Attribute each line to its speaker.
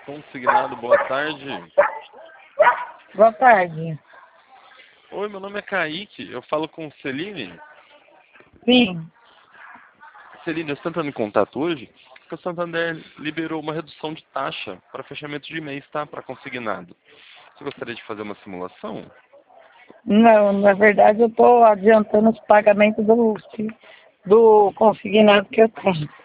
Speaker 1: Consignado, boa tarde.
Speaker 2: Boa tarde.
Speaker 1: Oi, meu nome é Kaique, eu falo com Celine.
Speaker 2: Sim.
Speaker 1: Celine, eu estou entrando em contato hoje porque o Santander liberou uma redução de taxa para fechamento de mês, tá? Para consignado. Você gostaria de fazer uma simulação?
Speaker 2: Não, na verdade eu estou adiantando os pagamentos do consignado que eu tenho.